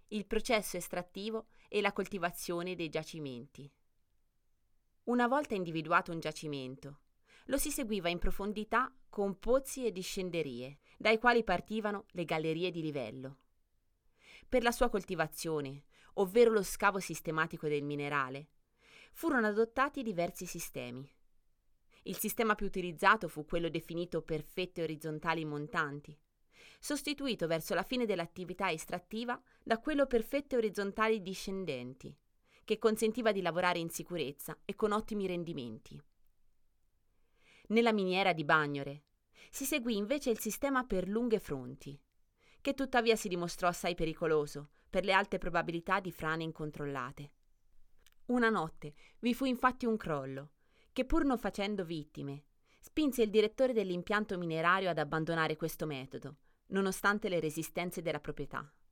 il processo estrattivo e la coltivazione dei giacimenti. Una volta individuato un giacimento, lo si seguiva in profondità con pozzi e discenderie, dai quali partivano le gallerie di livello. Per la sua coltivazione, ovvero lo scavo sistematico del minerale, furono adottati diversi sistemi. Il sistema più utilizzato fu quello definito per fette orizzontali montanti, sostituito verso la fine dell'attività estrattiva da quello per fette orizzontali discendenti, che consentiva di lavorare in sicurezza e con ottimi rendimenti. Nella miniera di Bagnore si seguì invece il sistema per lunghe fronti, che tuttavia si dimostrò assai pericoloso per le alte probabilità di frane incontrollate. Una notte vi fu infatti un crollo, che pur non facendo vittime, spinse il direttore dell'impianto minerario ad abbandonare questo metodo, nonostante le resistenze della proprietà.